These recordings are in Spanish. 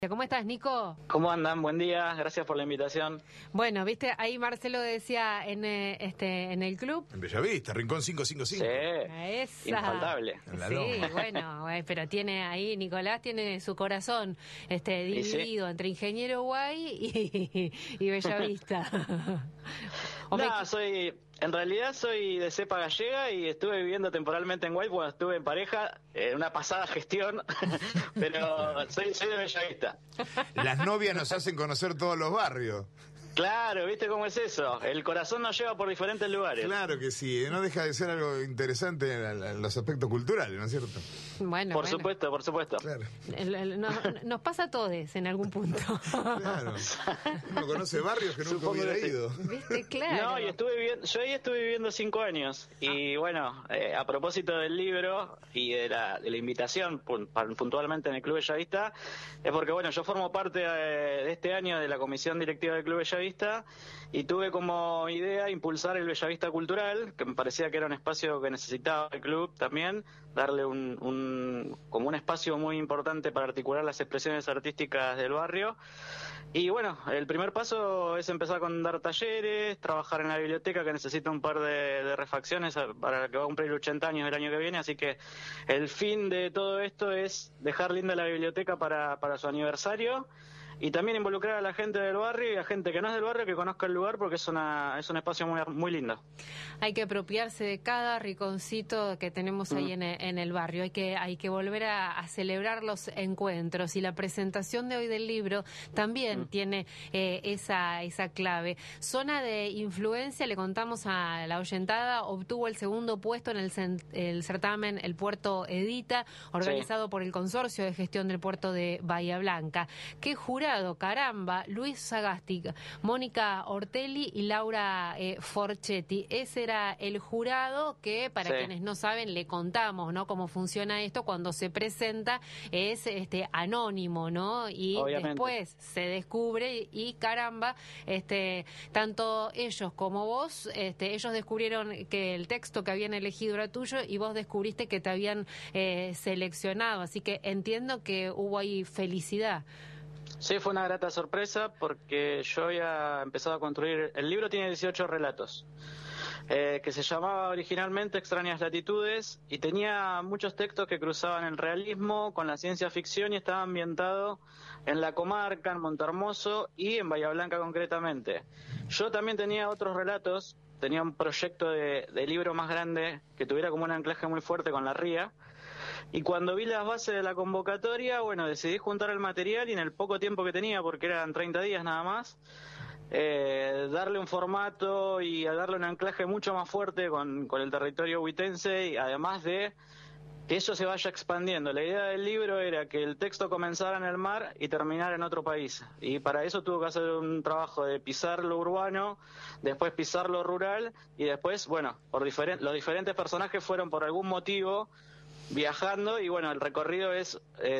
¿Cómo estás, Nico? ¿Cómo andan? Buen día, gracias por la invitación. Bueno, viste, ahí Marcelo decía en el club. En Bellavista, Rincón 555. Sí, infaltable. En la Sí, loma. bueno, pero tiene ahí, Nicolás tiene su corazón dividido entre Ingeniero Guay y Bellavista. En realidad soy de cepa gallega y estuve viviendo temporalmente en Guay cuando estuve en pareja, en una pasada gestión, pero soy de Bellavista. Las novias nos hacen conocer todos los barrios. Claro, ¿viste cómo es eso? El corazón nos lleva por diferentes lugares. Claro que sí, no deja de ser algo interesante en los aspectos culturales, ¿no es cierto? Bueno, por supuesto. Claro. Nos pasa a todos en algún punto. Claro. Uno conoce barrios que nunca hubiera ido. ¿Viste? Claro. No, yo ahí estuve viviendo 5 años. Y bueno, a propósito del libro y de la invitación puntualmente en el Club Bellavista, es porque bueno, yo formo parte de este año de la comisión directiva del Club Bellavista y tuve como idea impulsar el Bellavista Cultural, que me parecía que era un espacio que necesitaba el club también, darle como un espacio muy importante para articular las expresiones artísticas del barrio. Y bueno, el primer paso es empezar con dar talleres, trabajar en la biblioteca, que necesita un par de refacciones para que va a cumplir 80 años el año que viene, así que el fin de todo esto es dejar linda la biblioteca para su aniversario. Y también involucrar a la gente del barrio y a gente que no es del barrio que conozca el lugar, porque es un espacio muy lindo. Hay que apropiarse de cada rinconcito que tenemos ahí en el barrio. Hay que volver a celebrar los encuentros. Y la presentación de hoy del libro también tiene esa clave. Zona de Influencia, le contamos a la oyentada, obtuvo el segundo puesto en el certamen El Puerto Edita, organizado por el Consorcio de Gestión del Puerto de Bahía Blanca. ¿Qué jurado? Caramba, Luis Sagasti, Mónica Ortelli y Laura Forchetti. Ese era el jurado que, para quienes no saben, le contamos, ¿no?, cómo funciona esto. Cuando se presenta es anónimo, ¿no? Y obviamente después se descubre y caramba, tanto ellos como vos, ellos descubrieron que el texto que habían elegido era tuyo y vos descubriste que te habían seleccionado. Así que entiendo que hubo ahí felicidad. Sí, fue una grata sorpresa porque yo había empezado a construir... El libro tiene 18 relatos, que se llamaba originalmente Extrañas Latitudes, y tenía muchos textos que cruzaban el realismo con la ciencia ficción y estaba ambientado en la comarca, en Montehermoso y en Bahía Blanca concretamente. Yo también tenía otros relatos, tenía un proyecto de libro más grande que tuviera como un anclaje muy fuerte con la ría. Y cuando vi las bases de la convocatoria, bueno, decidí juntar el material y en el poco tiempo que tenía, porque eran 30 días nada más, darle un formato y darle un anclaje mucho más fuerte con el territorio huitense, y además de que eso se vaya expandiendo. La idea del libro era que el texto comenzara en el mar y terminara en otro país. Y para eso tuvo que hacer un trabajo de pisar lo urbano, después pisar lo rural, y después, bueno, los diferentes personajes fueron por algún motivo viajando, y bueno, el recorrido es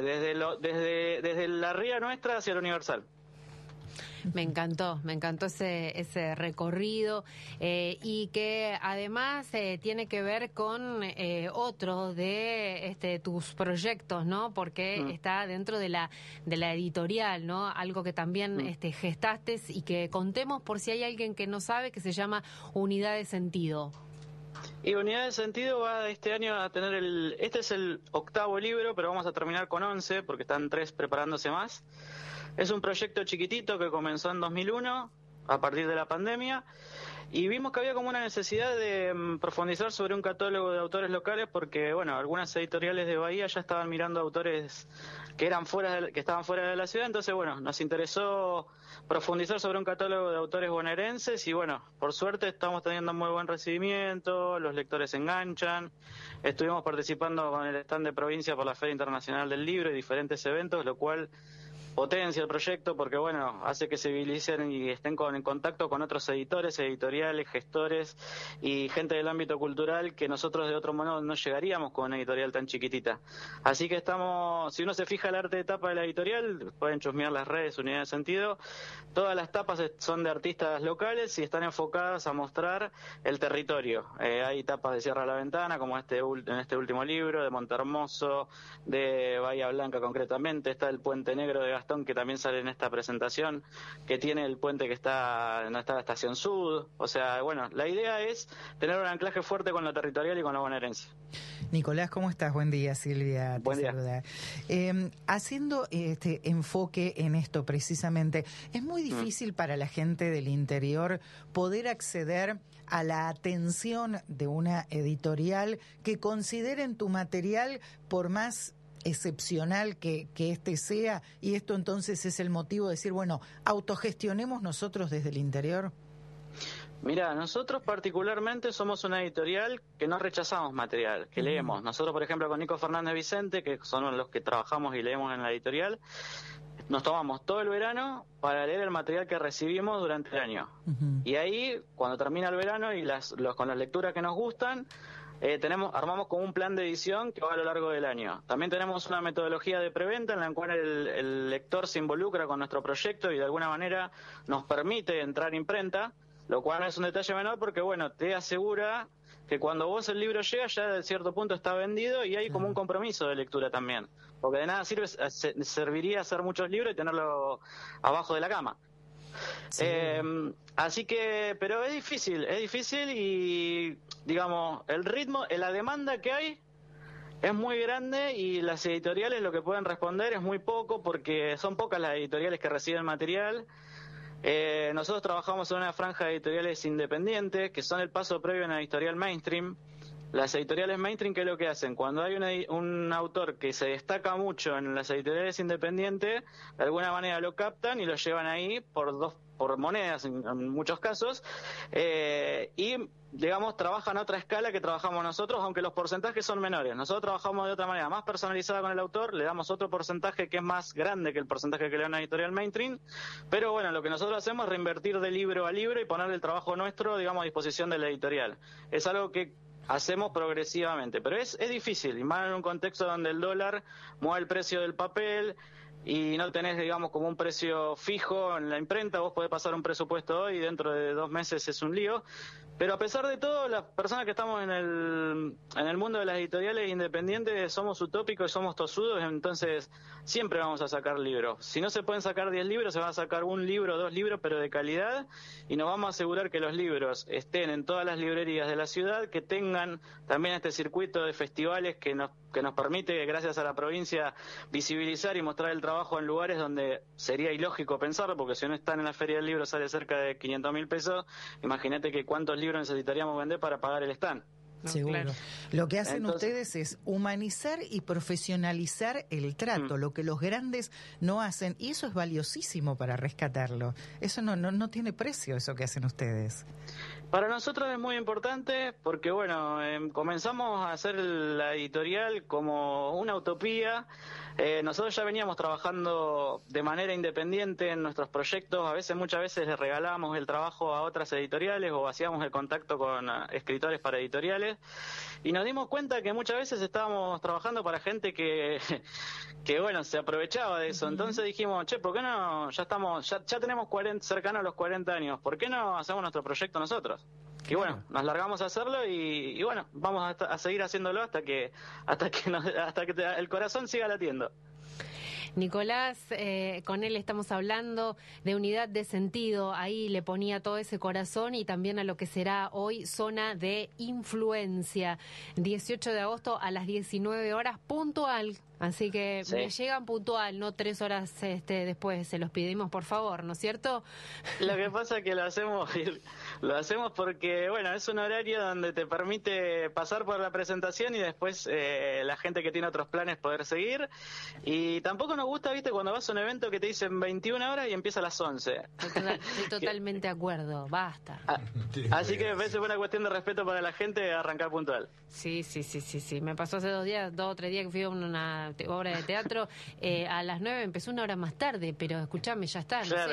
desde la ría nuestra hacia el Universal. Me encantó ese recorrido y que además tiene que ver con otro de tus proyectos, ¿no? Porque está dentro de la editorial, ¿no? Algo que también gestaste, y que contemos por si hay alguien que no sabe, que se llama Unidad de Sentido. Y Unidad de Sentido va este año a tener este es el 8º libro, pero vamos a terminar con 11 porque están 3 preparándose más. Es un proyecto chiquitito que comenzó en 2001 a partir de la pandemia, y vimos que había como una necesidad de profundizar sobre un catálogo de autores locales, porque bueno, algunas editoriales de Bahía ya estaban mirando autores que estaban fuera de la ciudad. Entonces bueno, nos interesó profundizar sobre un catálogo de autores bonaerenses, y bueno, por suerte estamos teniendo muy buen recibimiento, los lectores se enganchan. Estuvimos participando con el stand de provincia por la Feria Internacional del Libro y diferentes eventos, lo cual potencia el proyecto porque bueno, hace que se visibilicen y estén en contacto con otros editores, editoriales, gestores y gente del ámbito cultural que nosotros de otro modo no llegaríamos con una editorial tan chiquitita. Así que si uno se fija el arte de tapa de la editorial, pueden chusmear las redes Unidad de Sentido. Todas las tapas son de artistas locales y están enfocadas a mostrar el territorio. Hay tapas de Cierra la Ventana, como en este último libro, de Montehermoso, de Bahía Blanca concretamente, está el Puente Negro de Gastón, que también sale en esta presentación, que tiene el puente que está en la Estación Sud. O sea, bueno, la idea es tener un anclaje fuerte con lo territorial y con la bonaerense. Nicolás, ¿cómo estás? Buen día, Silvia. Buen día. Saluda. Haciendo este enfoque en esto precisamente, ¿es muy difícil para la gente del interior poder acceder a la atención de una editorial que consideren tu material, por más excepcional que este sea, y esto entonces es el motivo de decir, bueno, autogestionemos nosotros desde el interior? Mira, nosotros particularmente somos una editorial que no rechazamos material, que leemos. Nosotros, por ejemplo, con Nico Fernández Vicente, que son los que trabajamos y leemos en la editorial, nos tomamos todo el verano para leer el material que recibimos durante el año. Y ahí, cuando termina el verano y con las lecturas que nos gustan, armamos como un plan de edición que va a lo largo del año. También tenemos una metodología de preventa en la cual el lector se involucra con nuestro proyecto y de alguna manera nos permite entrar imprenta, lo cual no es un detalle menor porque, bueno, te asegura que cuando vos el libro llega ya de cierto punto está vendido y hay como un compromiso de lectura también. Porque de nada serviría hacer muchos libros y tenerlo abajo de la cama. Sí. Así que, pero es difícil y, digamos, el ritmo, la demanda que hay es muy grande y las editoriales lo que pueden responder es muy poco porque son pocas las editoriales que reciben material. Nosotros trabajamos en una franja de editoriales independientes que son el paso previo a una editorial mainstream. Las editoriales mainstream, ¿qué es lo que hacen? Cuando hay un autor que se destaca mucho en las editoriales independientes, de alguna manera lo captan y lo llevan ahí por monedas en muchos casos, y digamos trabajan a otra escala que trabajamos nosotros, aunque los porcentajes son menores. Nosotros trabajamos de otra manera, más personalizada con el autor, le damos otro porcentaje que es más grande que el porcentaje que le da una editorial mainstream, pero bueno, lo que nosotros hacemos es reinvertir de libro a libro y poner el trabajo nuestro, digamos, a disposición de la editorial. Es algo que hacemos progresivamente, pero es difícil, y más en un contexto donde el dólar mueve el precio del papel y no tenés, digamos, como un precio fijo en la imprenta. Vos podés pasar un presupuesto hoy y dentro de 2 meses es un lío. Pero a pesar de todo, las personas que estamos en el mundo de las editoriales independientes somos utópicos y somos tosudos, entonces siempre vamos a sacar libros. Si no se pueden sacar 10 libros, se van a sacar 1 libro, 2 libros, pero de calidad, y nos vamos a asegurar que los libros estén en todas las librerías de la ciudad, que tengan también este circuito de festivales que nos permite, gracias a la provincia, visibilizar y mostrar el trabajo en lugares donde sería ilógico pensarlo, porque si uno está en la Feria del Libro sale cerca de 500.000 pesos, imagínate que cuántos libros necesitaríamos vender para pagar el stand. Seguro. Claro. Lo que hacen ustedes es humanizar y profesionalizar el trato, lo que los grandes no hacen, y eso es valiosísimo para rescatarlo. Eso no tiene precio, eso que hacen ustedes. Para nosotros es muy importante porque, bueno, comenzamos a hacer la editorial como una utopía. Nosotros ya veníamos trabajando de manera independiente en nuestros proyectos. Muchas veces les regalábamos el trabajo a otras editoriales o hacíamos el contacto con escritores para editoriales. Y nos dimos cuenta que muchas veces estábamos trabajando para gente que bueno, se aprovechaba de eso. Entonces dijimos, ¿por qué no? Ya tenemos cercanos a los 40 años. ¿Por qué no hacemos nuestro proyecto nosotros? Y bueno, nos largamos a hacerlo y bueno, vamos a seguir haciéndolo hasta que el corazón siga latiendo. Nicolás, con él estamos hablando de unidad de sentido, ahí le ponía todo ese corazón y también a lo que será hoy Zona de Influencia, 18 de agosto a las 19 horas puntual, así que sí. Me llegan puntual, no 3 horas después, se los pedimos por favor, ¿no es cierto? Lo que pasa es que lo hacemos porque, bueno, es un horario donde te permite pasar por la presentación y después la gente que tiene otros planes poder seguir, y tampoco nos gusta, viste, cuando vas a un evento que te dicen 21 horas y empieza a las 11. Estoy totalmente de acuerdo, basta. Así que me parece una cuestión de respeto para la gente arrancar puntual. Sí, me pasó hace 2 o 3 días que fui a una obra de teatro, a las 9 empezó 1 hora más tarde, pero escuchame, ya está, claro. No sé.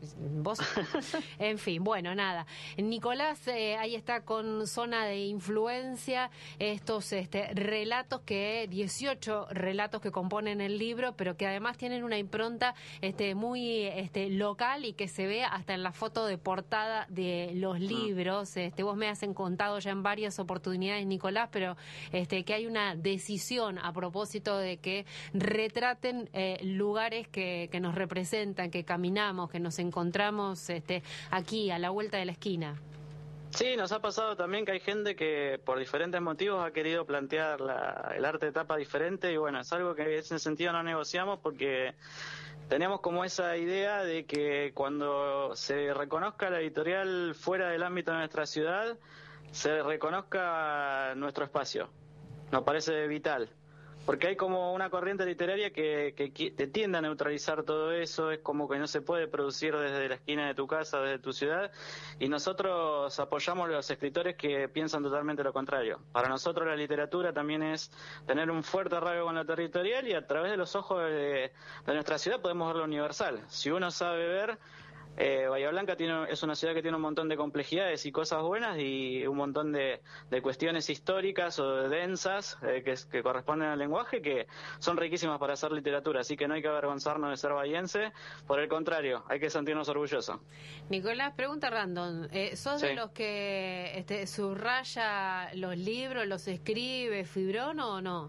Vos. En fin, bueno, nada. Nicolás, ahí está con Zona de Influencia, estos relatos 18 relatos que componen el libro, pero que además tienen una impronta muy local y que se ve hasta en la foto de portada de los libros. Vos me has contado ya en varias oportunidades, Nicolás, pero que hay una decisión a propósito de que retraten lugares que nos representan, que caminamos, que nos encontramos aquí a la vuelta de la esquina. Sí, nos ha pasado también que hay gente que por diferentes motivos ha querido plantear el arte de tapa diferente, y bueno, es algo que en ese sentido no negociamos, porque tenemos como esa idea de que cuando se reconozca la editorial fuera del ámbito de nuestra ciudad, se reconozca nuestro espacio. Nos parece vital. Porque hay como una corriente literaria que tiende a neutralizar todo eso, es como que no se puede producir desde la esquina de tu casa, desde tu ciudad, y nosotros apoyamos a los escritores que piensan totalmente lo contrario. Para nosotros la literatura también es tener un fuerte arraigo con lo territorial, y a través de los ojos de nuestra ciudad podemos ver lo universal. Si uno sabe ver, Bahía Blanca es una ciudad que tiene un montón de complejidades y cosas buenas, y un montón de cuestiones históricas o densas que corresponden al lenguaje, que son riquísimas para hacer literatura, así que no hay que avergonzarnos de ser bahiense, por el contrario, hay que sentirnos orgullosos. Nicolás, pregunta random, ¿sos de los que subraya los libros, los escribe, fibrón o no?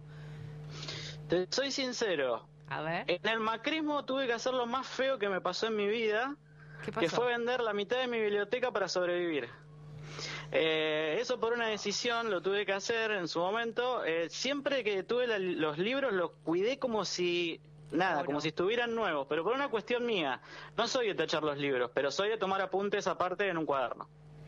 Te soy sincero, a ver. En el macrismo tuve que hacer lo más feo que me pasó en mi vida, que fue vender la mitad de mi biblioteca para sobrevivir. Eso por una decisión lo tuve que hacer en su momento. Siempre que tuve los libros los cuidé como si como si estuvieran nuevos, pero por una cuestión mía. No soy de tachar los libros, pero soy de tomar apuntes aparte en un cuaderno.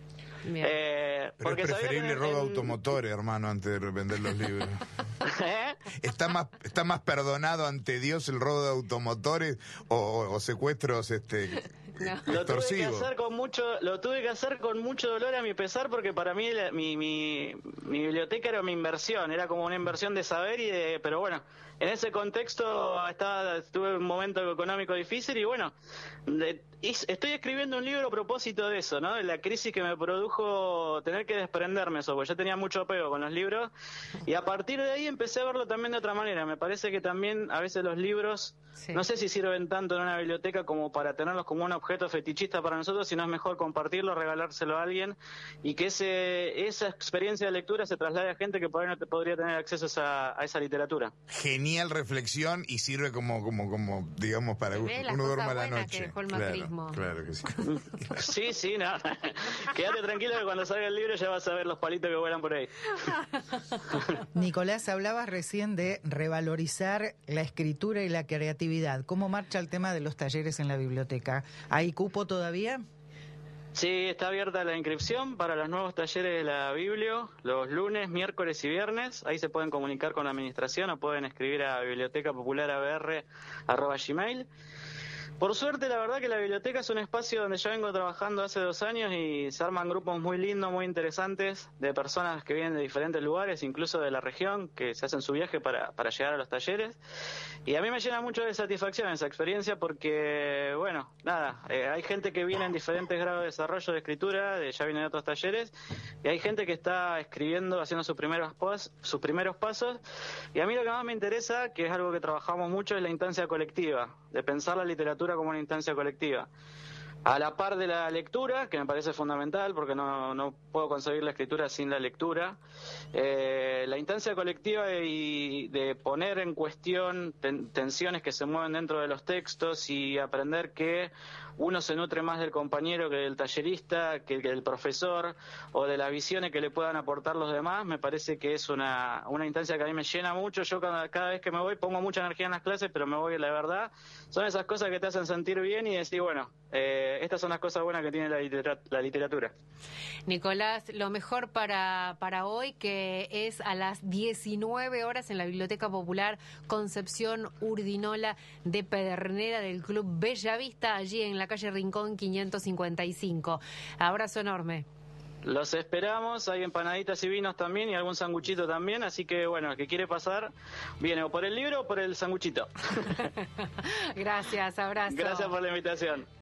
Pero porque es preferible robo de automotores, hermano, antes de vender los libros. ¿Está más perdonado ante Dios el robo de automotores o secuestros Lo tuve que hacer con mucho dolor a mi pesar, porque para mí mi biblioteca era mi inversión, era como una inversión de saber pero bueno, en ese contexto tuve un momento económico difícil, y bueno, estoy escribiendo un libro a propósito de eso, ¿no? De la crisis que me produjo tener que desprenderme eso, porque yo tenía mucho apego con los libros, y a partir de ahí empecé a verlo también de otra manera. Me parece que también a veces los libros, no sé si sirven tanto en una biblioteca como para tenerlos como un objeto fetichista para nosotros, sino es mejor compartirlo, regalárselo a alguien, y que esa experiencia de lectura se traslade a gente que por ahí no podría tener acceso a esa literatura. Genial reflexión, y sirve como digamos, para uno duerma la noche. Claro que sí. Sí, no. Quédate tranquilo que cuando salga el libro ya vas a ver los palitos que vuelan por ahí. Nicolás, hablabas recién de revalorizar la escritura y la creatividad. ¿Cómo marcha el tema de los talleres en la biblioteca? ¿Hay cupo todavía? Sí, está abierta la inscripción para los nuevos talleres de la Biblio, los lunes, miércoles y viernes. Ahí se pueden comunicar con la administración o pueden escribir a bibliotecapopularabr@gmail. Por suerte, la verdad que la biblioteca es un espacio donde yo vengo trabajando hace 2 años, y se arman grupos muy lindos, muy interesantes, de personas que vienen de diferentes lugares, incluso de la región, que se hacen su viaje para llegar a los talleres. Y a mí me llena mucho de satisfacción esa experiencia, porque, bueno, hay gente que viene en diferentes grados de desarrollo de escritura, ya vienen de otros talleres, y hay gente que está escribiendo, haciendo sus primeros pasos, y a mí lo que más me interesa, que es algo que trabajamos mucho, es la instancia colectiva, de pensar la literatura como una instancia colectiva. A la par de la lectura, que me parece fundamental, porque no puedo concebir la escritura sin la lectura, la instancia colectiva y de poner en cuestión tensiones que se mueven dentro de los textos, y aprender que uno se nutre más del compañero que del tallerista, que del profesor, o de las visiones que le puedan aportar los demás. Me parece que es una instancia que a mí me llena mucho. Yo cada vez que me voy pongo mucha energía en las clases, pero me voy, la verdad, son esas cosas que te hacen sentir bien y decir, bueno, estas son las cosas buenas que tiene la literatura. Nicolás, lo mejor para hoy, que es a las 19 horas en la Biblioteca Popular Concepción Urdinola de Pedernera, del Club Bellavista, allí en la calle Rincón 555. Abrazo enorme. Los esperamos, hay empanaditas y vinos también, y algún sanguchito también, así que bueno, el que quiere pasar, viene o por el libro o por el sanguchito. Gracias, abrazo. Gracias por la invitación.